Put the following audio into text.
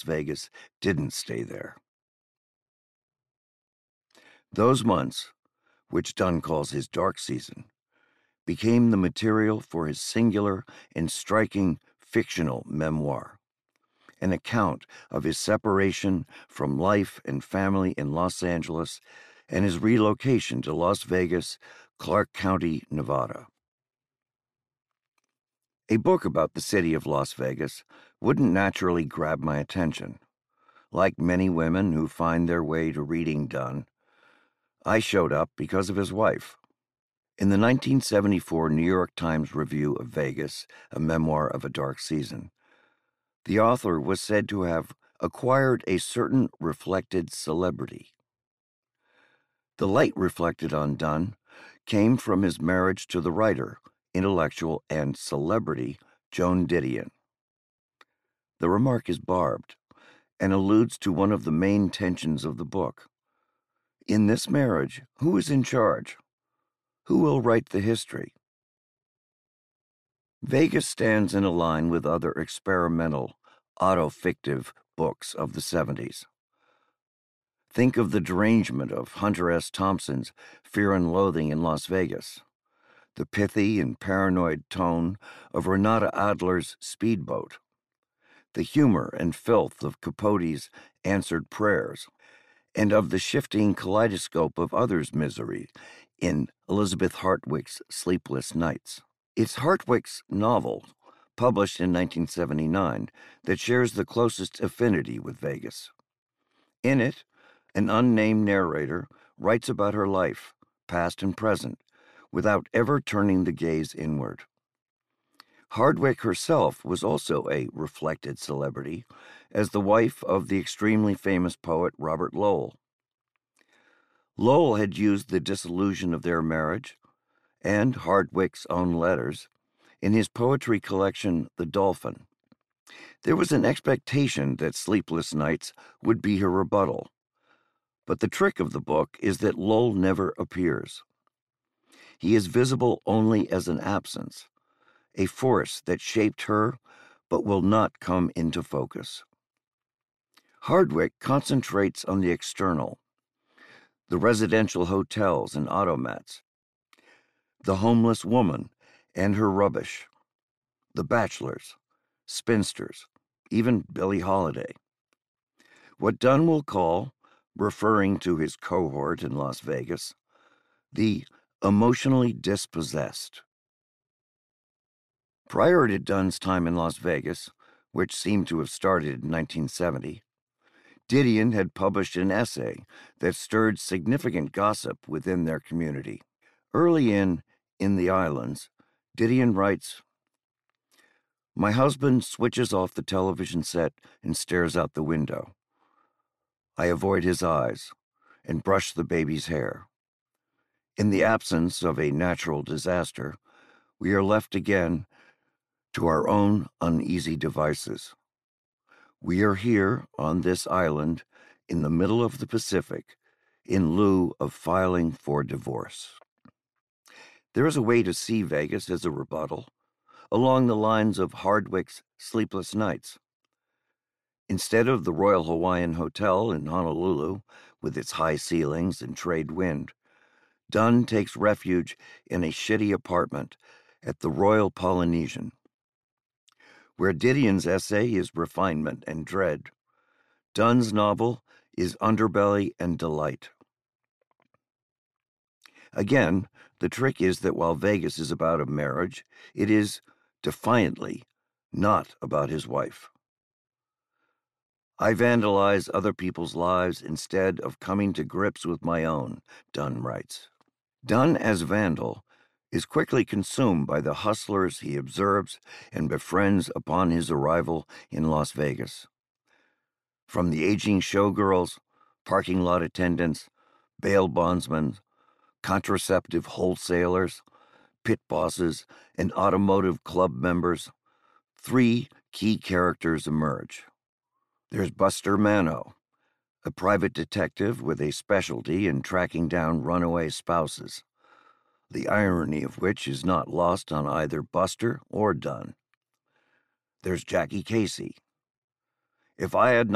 Vegas didn't stay there. Those months, which Dunn calls his dark season, became the material for his singular and striking fictional memoir, an account of his separation from life and family in Los Angeles and his relocation to Las Vegas, Clark County, Nevada. A book about the city of Las Vegas wouldn't naturally grab my attention. Like many women who find their way to reading Dunn, I showed up because of his wife. In the 1974 New York Times Review of Vegas, a memoir of a dark season, the author was said to have acquired a certain reflected celebrity. The light reflected on Dunn came from his marriage to the writer, intellectual, and celebrity Joan Didion. The remark is barbed and alludes to one of the main tensions of the book. In this marriage, who is in charge? Who will write the history? Vegas stands in a line with other experimental, autofictive books of the 70s. Think of the derangement of Hunter S. Thompson's Fear and Loathing in Las Vegas, the pithy and paranoid tone of Renata Adler's Speedboat, the humor and filth of Capote's Answered Prayers, and of the shifting kaleidoscope of others' misery in Elizabeth Hartwick's Sleepless Nights. It's Hartwick's novel, published in 1979, that shares the closest affinity with Vegas. In it, an unnamed narrator writes about her life, past and present, without ever turning the gaze inward. Hardwick herself was also a reflected celebrity, as the wife of the extremely famous poet Robert Lowell. Lowell had used the disillusion of their marriage, and Hardwick's own letters, in his poetry collection The Dolphin. There was an expectation that Sleepless Nights would be her rebuttal, but the trick of the book is that Lowell never appears. He is visible only as an absence, a force that shaped her but will not come into focus. Hardwick concentrates on the external, the residential hotels and automats, the homeless woman and her rubbish, the bachelors, spinsters, even Billie Holiday. What Dunn will call, referring to his cohort in Las Vegas, the emotionally dispossessed. Prior to Dunn's time in Las Vegas, which seemed to have started in 1970, Didion had published an essay that stirred significant gossip within their community. Early in the Islands, Didion writes, "My husband switches off the television set and stares out the window. I avoid his eyes and brush the baby's hair. In the absence of a natural disaster, we are left again to our own uneasy devices. We are here on this island in the middle of the Pacific in lieu of filing for divorce." There is a way to see Vegas as a rebuttal, along the lines of Hardwick's Sleepless Nights. Instead of the Royal Hawaiian Hotel in Honolulu, with its high ceilings and trade wind, Dunn takes refuge in a shitty apartment at the Royal Polynesian. Where Didion's essay is refinement and dread, Dunn's novel is underbelly and delight. Again, the trick is that while Vegas is about a marriage, it is, defiantly, not about his wife. I vandalize other people's lives instead of coming to grips with my own, Dunn writes. Dunn as vandal is quickly consumed by the hustlers he observes and befriends upon his arrival in Las Vegas. From the aging showgirls, parking lot attendants, bail bondsmen, contraceptive wholesalers, pit bosses, and automotive club members, three key characters emerge. There's Buster Mano, a private detective with a specialty in tracking down runaway spouses, the irony of which is not lost on either Buster or Dunn. There's Jackie Casey. If I had